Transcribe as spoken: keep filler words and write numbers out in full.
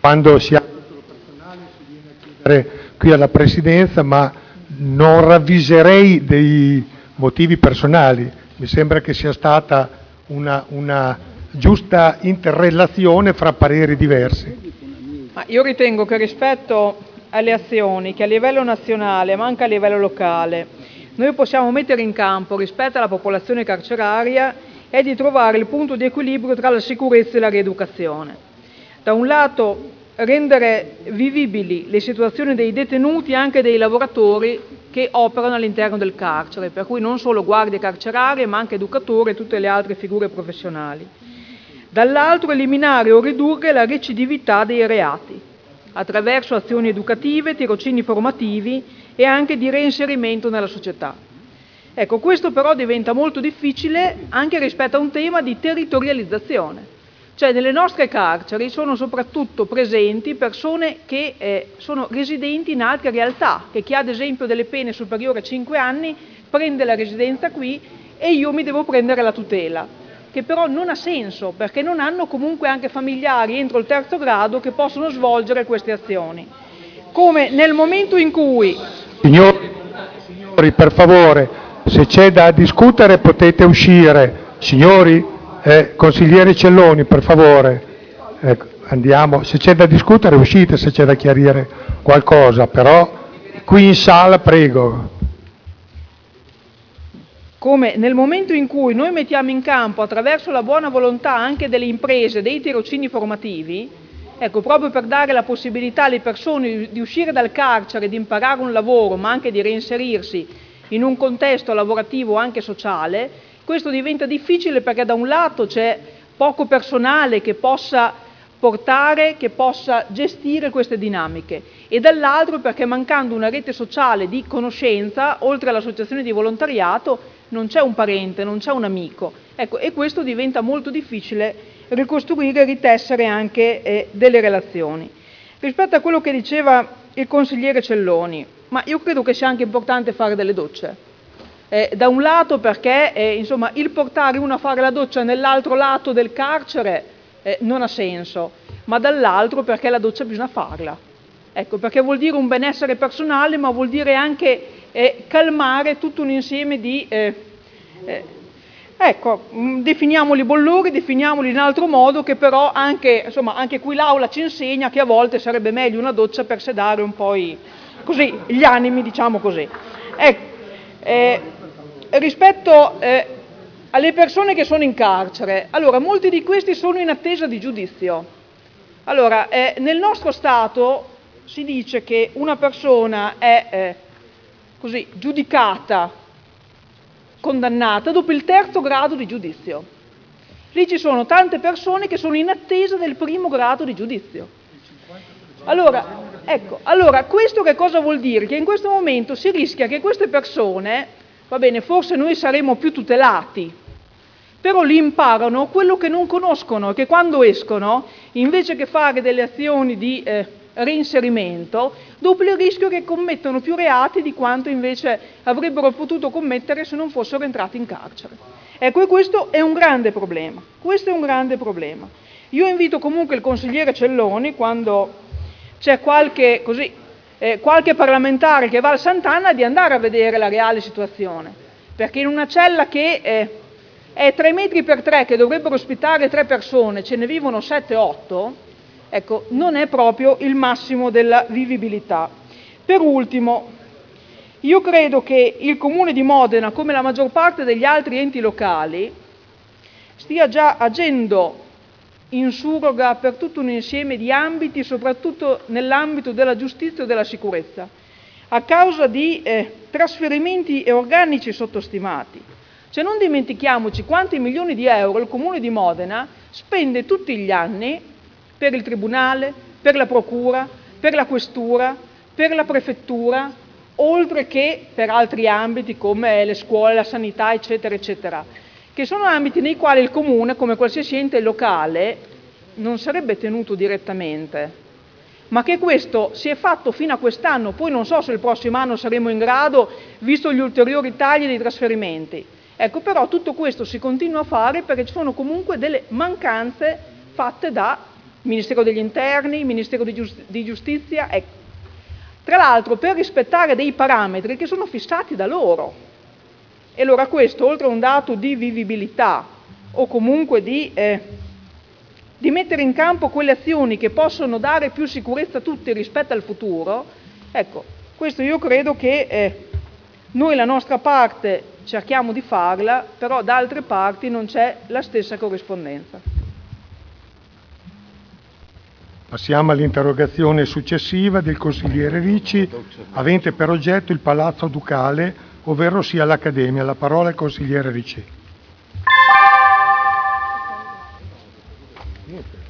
quando si ha personale si viene a chiedere qui alla Presidenza, ma non ravviserei dei motivi personali. Mi sembra che sia stata una, una giusta interrelazione fra pareri diversi. Ma io ritengo che rispetto alle azioni che a livello nazionale ma anche a livello locale noi possiamo mettere in campo rispetto alla popolazione carceraria è di trovare il punto di equilibrio tra la sicurezza e la rieducazione. Da un lato rendere vivibili le situazioni dei detenuti e anche dei lavoratori che operano all'interno del carcere, per cui non solo guardie carcerarie ma anche educatori e tutte le altre figure professionali. Dall'altro eliminare o ridurre la recidività dei reati attraverso azioni educative, tirocini formativi e anche di reinserimento nella società. Ecco, questo però diventa molto difficile anche rispetto a un tema di territorializzazione. Cioè nelle nostre carceri sono soprattutto presenti persone che eh, sono residenti in altre realtà, che chi ha ad esempio delle pene superiori a cinque anni prende la residenza qui e io mi devo prendere la tutela, che però non ha senso perché non hanno comunque anche familiari entro il terzo grado che possono svolgere queste azioni. Come nel momento in cui... Signori, signori per favore, se c'è da discutere potete uscire. Signori, eh, consigliere Celloni, per favore, eh, andiamo. Se c'è da discutere uscite, se c'è da chiarire qualcosa, però qui in sala prego. Come nel momento in cui noi mettiamo in campo attraverso la buona volontà anche delle imprese dei tirocini formativi, ecco, proprio per dare la possibilità alle persone di uscire dal carcere, di imparare un lavoro, ma anche di reinserirsi in un contesto lavorativo anche sociale, questo diventa difficile perché da un lato c'è poco personale che possa portare, che possa gestire queste dinamiche e dall'altro perché mancando una rete sociale di conoscenza, oltre all'associazione di volontariato, non c'è un parente, non c'è un amico. Ecco, e questo diventa molto difficile ricostruire e ritessere anche eh, delle relazioni. Rispetto a quello che diceva il consigliere Celloni, ma io credo che sia anche importante fare delle docce. Eh, da un lato perché eh, insomma, il portare uno a fare la doccia nell'altro lato del carcere eh, non ha senso, ma dall'altro perché la doccia bisogna farla. Ecco, perché vuol dire un benessere personale, ma vuol dire anche eh, calmare tutto un insieme di... Eh, eh, ecco, mh, definiamoli bollori, definiamoli in altro modo, che però anche, insomma, anche qui l'aula ci insegna che a volte sarebbe meglio una doccia per sedare un po' i, così, gli animi, diciamo così. Ecco, eh, rispetto eh, alle persone che sono in carcere, allora molti di questi sono in attesa di giudizio. Allora, eh, nel nostro Stato si dice che una persona è eh, così, giudicata, condannata dopo il terzo grado di giudizio. Lì ci sono tante persone che sono in attesa del primo grado di giudizio. Allora, ecco, allora questo che cosa vuol dire? Che in questo momento si rischia che queste persone, va bene, forse noi saremo più tutelati, però li imparano quello che non conoscono e che quando escono, invece che fare delle azioni di eh, reinserimento, dopo il rischio che commettono più reati di quanto invece avrebbero potuto commettere se non fossero entrati in carcere. Ecco, e questo è un grande problema. Questo è un grande problema. Io invito comunque il consigliere Celloni, quando c'è qualche, così, eh, qualche parlamentare che va al Sant'Anna, di andare a vedere la reale situazione, perché in una cella che eh, è tre metri per tre, che dovrebbero ospitare tre persone, ce ne vivono sette otto, ecco, non è proprio il massimo della vivibilità. Per ultimo, io credo che il Comune di Modena, come la maggior parte degli altri enti locali, stia già agendo in surroga per tutto un insieme di ambiti, soprattutto nell'ambito della giustizia e della sicurezza, a causa di eh, trasferimenti e organici sottostimati. Cioè non dimentichiamoci quanti milioni di euro il Comune di Modena spende tutti gli anni per il Tribunale, per la Procura, per la Questura, per la Prefettura, oltre che per altri ambiti come le scuole, la sanità, eccetera, eccetera, che sono ambiti nei quali il Comune, come qualsiasi ente locale, non sarebbe tenuto direttamente, ma che questo si è fatto fino a quest'anno, poi non so se il prossimo anno saremo in grado, visto gli ulteriori tagli dei trasferimenti. Ecco, però tutto questo si continua a fare perché ci sono comunque delle mancanze fatte da Ministero degli Interni, Ministero di, Giust- di Giustizia, ecco. Tra l'altro per rispettare dei parametri che sono fissati da loro. E allora questo, oltre a un dato di vivibilità o comunque di, eh, di mettere in campo quelle azioni che possono dare più sicurezza a tutti rispetto al futuro, ecco, questo io credo che eh, noi la nostra parte cerchiamo di farla, però da altre parti non c'è la stessa corrispondenza. Passiamo all'interrogazione successiva del consigliere Ricci, avente per oggetto il Palazzo Ducale, ovvero sia l'Accademia. La parola al consigliere Ricci.